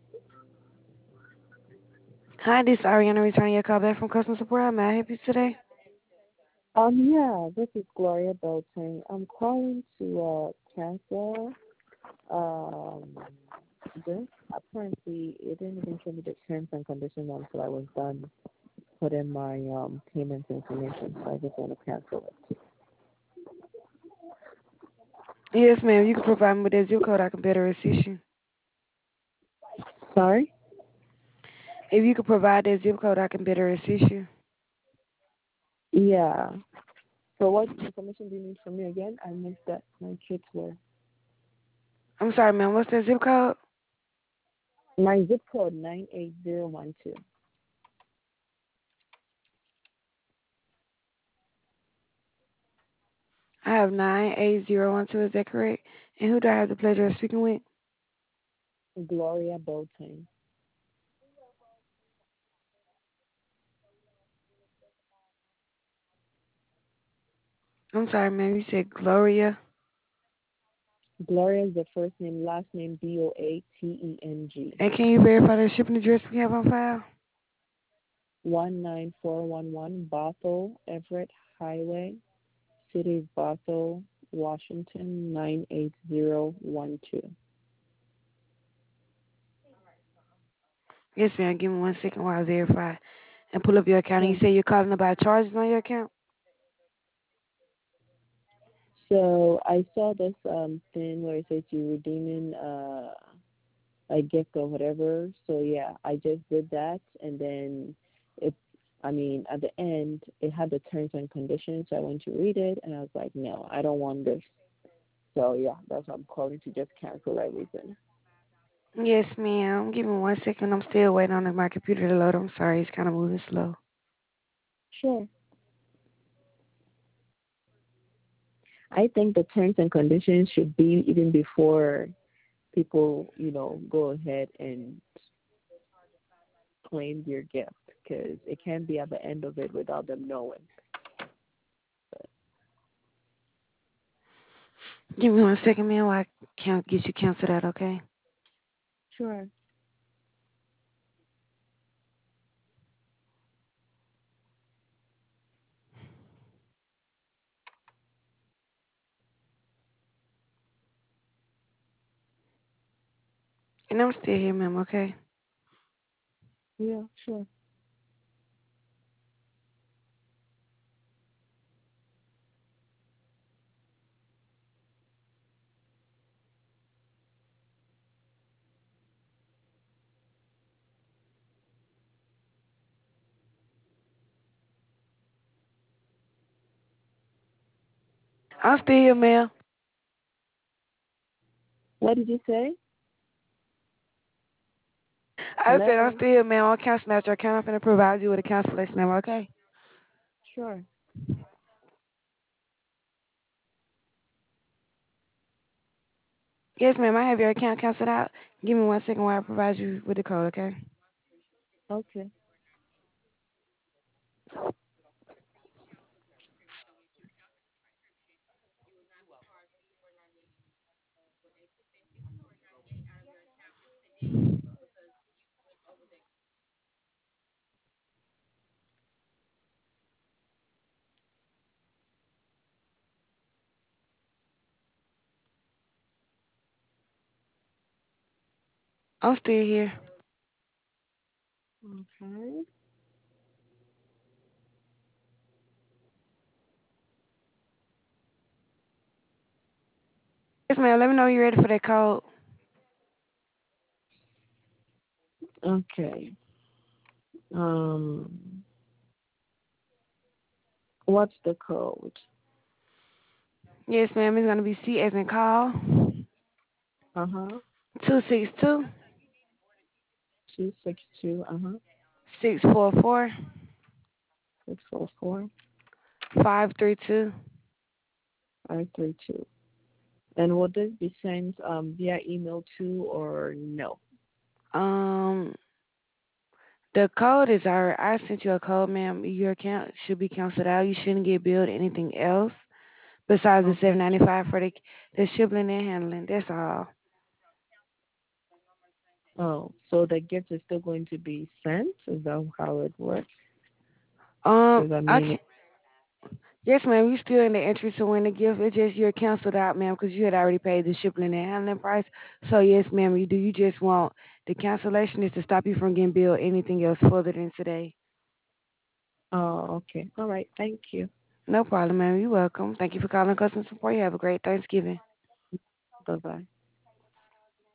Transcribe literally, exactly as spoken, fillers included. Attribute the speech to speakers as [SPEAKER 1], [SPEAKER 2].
[SPEAKER 1] Hi, this is Ariana returning your call back from customer support. How may I help you today?
[SPEAKER 2] Um, yeah, this is Gloria Belton. I'm calling to uh cancel um this. Apparently, it didn't even show me the terms and conditions until I was done putting my um payment information. So I just want to cancel it.
[SPEAKER 1] Yes, ma'am. You can provide me with that zip code. I can better assist you.
[SPEAKER 2] Sorry?
[SPEAKER 1] If you could provide that zip code, I can better assist you.
[SPEAKER 2] Yeah. So what information do you need from me again? I missed that. My kids were.
[SPEAKER 1] I'm sorry, ma'am. What's that zip code?
[SPEAKER 2] My zip code nine eight zero one two.
[SPEAKER 1] I have nine eight zero one two. Is that correct? And who do I have the pleasure of speaking with?
[SPEAKER 2] Gloria Belton.
[SPEAKER 1] I'm sorry, ma'am. You said Gloria.
[SPEAKER 2] Gloria is the first name, last name B O A T E N G.
[SPEAKER 1] And can you verify the shipping address we have on file?
[SPEAKER 2] one nine four one one Bothell Everett Highway, City of Bothell, Washington nine eight zero one two.
[SPEAKER 1] Yes, ma'am. Give me one second while I verify and pull up your account. And you
[SPEAKER 2] Sure.
[SPEAKER 1] say you're calling about charges on your account?
[SPEAKER 2] So I saw this um thing where it says you're redeeming uh a gift or whatever. So yeah, I just did that, and then it. I mean, at the end, it had the terms and conditions. So I went to read it, and I was like, no, I don't want this. So yeah, that's why I'm calling to just cancel everything.
[SPEAKER 1] Yes, ma'am. Give me one second. I'm still waiting on my computer to load. I'm sorry. It's kind of moving slow.
[SPEAKER 2] Sure. I think the terms and conditions should be even before people, you know, go ahead and claim their gift because it can't be at the end of it without them knowing.
[SPEAKER 1] Give me one second, man, while I can't get you canceled out, okay?
[SPEAKER 2] Sure.
[SPEAKER 1] And I'm still here, ma'am, okay?
[SPEAKER 2] Yeah, sure.
[SPEAKER 1] I'm still here, ma'am.
[SPEAKER 2] What did you say?
[SPEAKER 1] I said I'm
[SPEAKER 2] Hello?
[SPEAKER 1] still here, ma'am. I'll cancel out your account. I'm finna provide you with a cancellation number, okay?
[SPEAKER 2] Sure.
[SPEAKER 1] Yes, ma'am, I have your account canceled out. Give me one second while I provide you with the code, okay?
[SPEAKER 2] Okay.
[SPEAKER 1] I'm still here.
[SPEAKER 2] Okay.
[SPEAKER 1] Yes, ma'am, let me know you're ready for that code.
[SPEAKER 2] Okay. Um, what's the code?
[SPEAKER 1] Yes, ma'am, it's gonna be C as in call.
[SPEAKER 2] Uh huh.
[SPEAKER 1] Two six two
[SPEAKER 2] Two six two. Uh huh.
[SPEAKER 1] six four four
[SPEAKER 2] Six four four
[SPEAKER 1] five three two.
[SPEAKER 2] five three two. And will this be sent um via email too or no?
[SPEAKER 1] Um, the code is our. I sent you a code, ma'am. Your account should be canceled out. You shouldn't get billed anything else besides the seven
[SPEAKER 2] Okay.
[SPEAKER 1] ninety five for the the shipping and handling. That's all.
[SPEAKER 2] Oh, so the gift is still going to be sent? Is that how it works?
[SPEAKER 1] Um,
[SPEAKER 2] Because I
[SPEAKER 1] I
[SPEAKER 2] mean,
[SPEAKER 1] can Yes, ma'am. You still in the entry to win the gift. It's just you're canceled out, ma'am, because you had already paid the shipping and handling price. So yes, ma'am, you do. You just want the cancellation is to stop you from getting billed anything else further than today.
[SPEAKER 2] oh, okay. All right. Thank you.
[SPEAKER 1] No problem, ma'am. You're welcome. Thank you for calling customer support. You have a great Thanksgiving.
[SPEAKER 2] Bye bye.